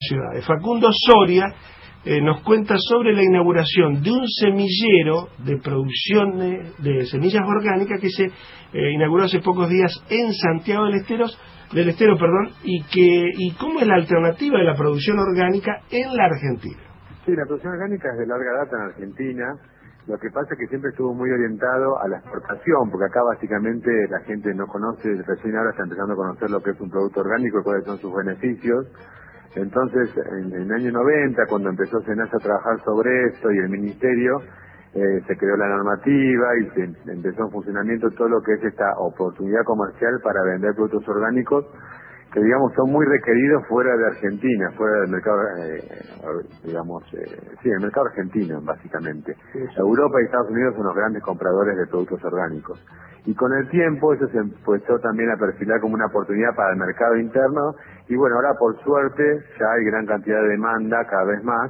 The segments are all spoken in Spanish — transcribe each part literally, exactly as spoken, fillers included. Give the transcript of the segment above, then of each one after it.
ciudades. Facundo Soria eh, nos cuenta sobre la inauguración de un semillero de producción de, de semillas orgánicas que se eh, inauguró hace pocos días en Santiago del Estero, del Estero, perdón, y que y cómo es la alternativa de la producción orgánica en la Argentina. Sí, la producción orgánica es de larga data en Argentina. Lo que pasa es que siempre estuvo muy orientado a la exportación, porque acá básicamente la gente no conoce, recién ahora está empezando a conocer lo que es un producto orgánico y cuáles son sus beneficios. Entonces, en, en el año noventa, cuando empezó SENASA a trabajar sobre esto y el Ministerio, eh, se creó la normativa y se empezó en funcionamiento todo lo que es esta oportunidad comercial para vender productos orgánicos que, digamos, son muy requeridos fuera de Argentina, fuera del mercado, eh, digamos, eh, sí, el mercado argentino, básicamente. Sí, sí. Europa y Estados Unidos son los grandes compradores de productos orgánicos. Y con el tiempo eso se empezó también a perfilar como una oportunidad para el mercado interno, y bueno, ahora por suerte ya hay gran cantidad de demanda, cada vez más,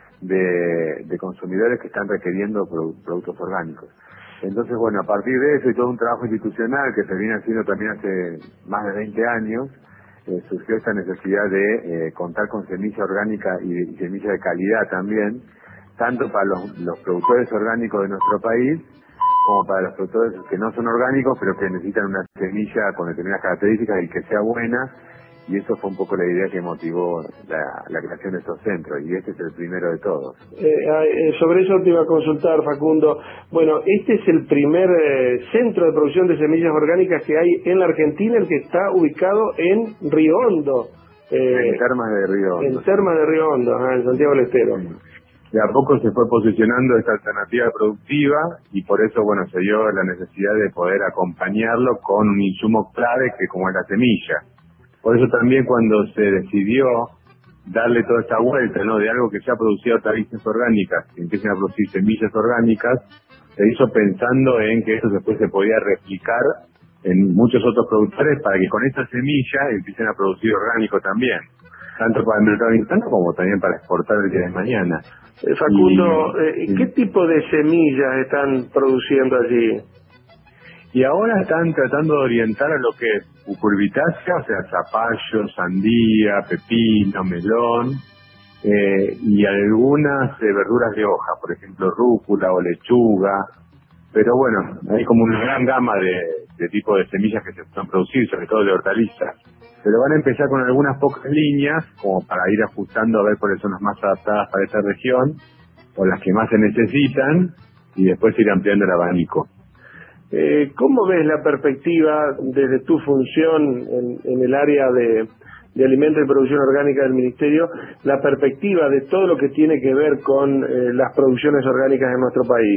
de, de consumidores que están requiriendo produ productos orgánicos. Entonces, bueno, a partir de eso y todo un trabajo institucional que se viene haciendo también hace más de veinte años, Eh, surgió esta necesidad de eh, contar con semilla orgánica y, y semilla de calidad también, tanto para los, los productores orgánicos de nuestro país, como para los productores que no son orgánicos, pero que necesitan una semilla con determinadas características y que sea buena, y eso fue un poco la idea que motivó la, la creación de estos centros, y este es el primero de todos. Eh, eh, sobre eso te iba a consultar, Facundo. Bueno, este es el primer eh, centro de producción de semillas orgánicas que hay en la Argentina, el que está ubicado en Río Hondo. Eh, en Termas de Río Hondo. En Termas de Río Hondo, ajá, en Santiago del Estero. De a poco se fue posicionando esta alternativa productiva y por eso, bueno, se dio la necesidad de poder acompañarlo con un insumo clave que como es la semilla. Por eso también cuando se decidió darle toda esta vuelta, ¿no?, de algo que se ha producido hortalizas orgánicas, que empiecen a producir semillas orgánicas, se hizo pensando en que eso después se podía replicar en muchos otros productores para que con esta semilla empiecen a producir orgánico también, tanto para el mercado interno como también para exportar el día de mañana. Eh, Facundo, y, eh, ¿qué y, tipo de semillas están produciendo allí? Y ahora están tratando de orientar a lo que es cucurbitácea, o sea, zapallo, sandía, pepino, melón, eh, y algunas eh, verduras de hoja, por ejemplo, rúcula o lechuga. Pero bueno, hay como una gran gama de, de tipos de semillas que se pueden producir, sobre todo de hortalizas. Pero van a empezar con algunas pocas líneas, como para ir ajustando a ver cuáles son las más adaptadas para esta región, o las que más se necesitan, y después ir ampliando el abanico. Eh, ¿Cómo ves la perspectiva desde tu función en, en el área de, de alimentos y producción orgánica del Ministerio, la perspectiva de todo lo que tiene que ver con eh, las producciones orgánicas en nuestro país?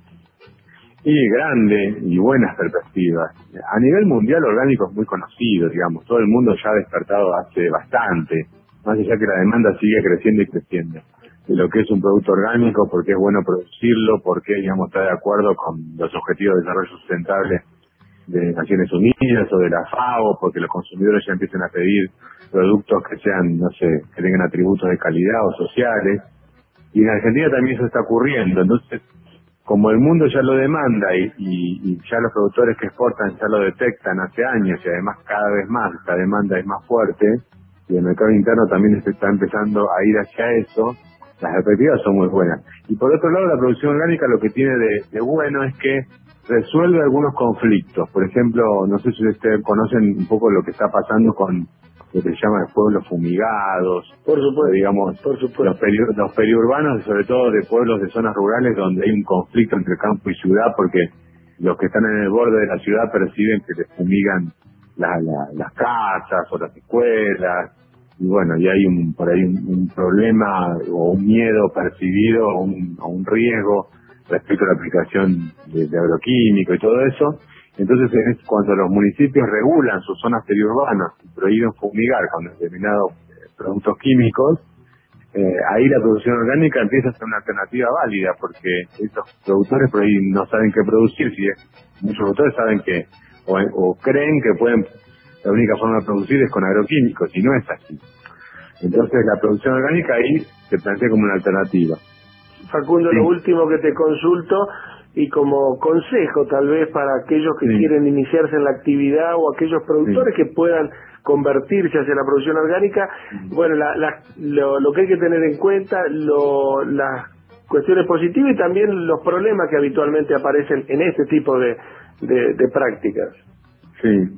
Y grande y buenas perspectivas. A nivel mundial orgánico es muy conocido, digamos, todo el mundo ya ha despertado hace bastante, más allá que la demanda sigue creciendo y creciendo de lo que es un producto orgánico, porque es bueno producirlo, porque, digamos, está de acuerdo con los Objetivos de Desarrollo Sustentable de Naciones Unidas o de la FAO, porque los consumidores ya empiezan a pedir productos que sean, no sé, que tengan atributos de calidad o sociales, y en Argentina también eso está ocurriendo. Entonces, como el mundo ya lo demanda y, y, y ya los productores que exportan ya lo detectan hace años, y además cada vez más esta demanda es más fuerte, y el mercado interno también se está empezando a ir hacia eso, las perspectivas son muy buenas. Y por otro lado, la producción orgánica lo que tiene de, de bueno es que resuelve algunos conflictos. Por ejemplo, no sé si ustedes conocen un poco lo que está pasando con lo que se llama pueblos fumigados. Por supuesto, digamos, por supuesto. Los, peri los periurbanos, sobre todo de pueblos de zonas rurales donde hay un conflicto entre campo y ciudad, porque los que están en el borde de la ciudad perciben que les fumigan la, la, las casas o las escuelas. Y bueno, y hay un, por ahí un, un problema o un miedo percibido o un, o un riesgo respecto a la aplicación de, de agroquímicos y todo eso. Entonces es cuando los municipios regulan sus zonas periurbanas y prohíben fumigar con determinados eh, productos químicos, eh, ahí la producción orgánica empieza a ser una alternativa válida, porque estos productores por ahí no saben qué producir. Si es, muchos productores saben que o, o creen que pueden, la única forma de producir es con agroquímicos, y no es así. Entonces la producción orgánica ahí se plantea como una alternativa. Facundo, sí. Lo último que te consulto, y como consejo tal vez para aquellos que sí. quieren iniciarse en la actividad, o aquellos productores sí. que puedan convertirse hacia la producción orgánica. Bueno, la, la, lo, lo que hay que tener en cuenta, lo, las cuestiones positivas y también los problemas que habitualmente aparecen en este tipo de, de, de prácticas. Sí,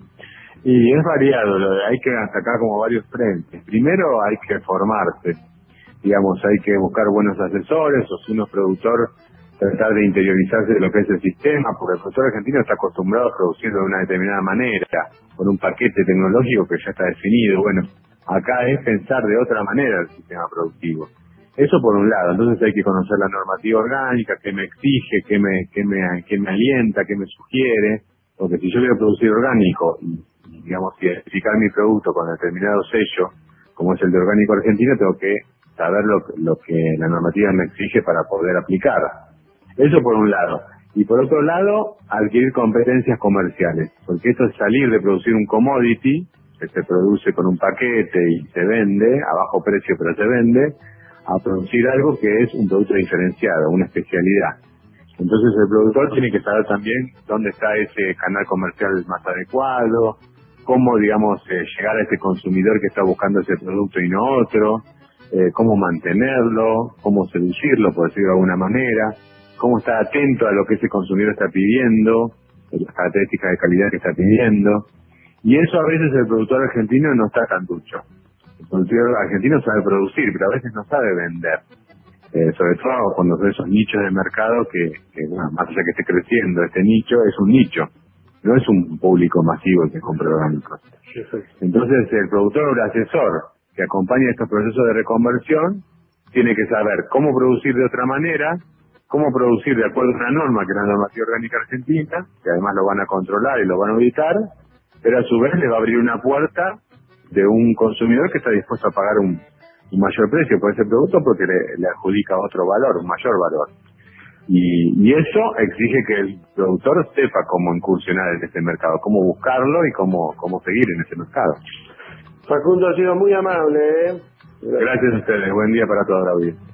y es variado, hay que atacar como varios frentes. Primero hay que formarse, digamos, hay que buscar buenos asesores, o si uno es productor, tratar de interiorizarse de lo que es el sistema, porque el productor argentino está acostumbrado a producir de una determinada manera, con un paquete tecnológico que ya está definido. Bueno, acá es pensar de otra manera el sistema productivo. Eso por un lado, entonces hay que conocer la normativa orgánica, qué me exige, qué me, qué me, qué me alienta, qué me sugiere, porque si yo quiero producir orgánico y, digamos, identificar mi producto con determinado sello, como es el de orgánico argentino, tengo que saber lo, lo que la normativa me exige para poder aplicar. Eso por un lado. Y por otro lado, adquirir competencias comerciales, porque esto es salir de producir un commodity, que se produce con un paquete y se vende, a bajo precio pero se vende, a producir algo que es un producto diferenciado, una especialidad. Entonces el productor tiene que saber también dónde está ese canal comercial más adecuado, cómo, digamos, eh, llegar a ese consumidor que está buscando ese producto y no otro, eh, cómo mantenerlo, cómo seducirlo, por decirlo de alguna manera, cómo estar atento a lo que ese consumidor está pidiendo, las características de calidad que está pidiendo. Y eso a veces el productor argentino no está tan ducho. El productor argentino sabe producir, pero a veces no sabe vender. Eh, sobre todo cuando son esos nichos de mercado que, que bueno, más allá que esté creciendo, este nicho es un nicho, no es un público masivo el que compra orgánicos. Entonces el productor o el asesor que acompaña estos procesos de reconversión tiene que saber cómo producir de otra manera, cómo producir de acuerdo a una norma, que es la normativa orgánica argentina, que además lo van a controlar y lo van a auditar, pero a su vez le va a abrir una puerta de un consumidor que está dispuesto a pagar un, un mayor precio por ese producto porque le, le adjudica otro valor, un mayor valor. Y, y eso exige que el productor sepa cómo incursionar en ese mercado, cómo buscarlo y cómo, cómo seguir en ese mercado. Facundo, ha sido muy amable, ¿eh? Gracias a ustedes, buen día para toda la audiencia.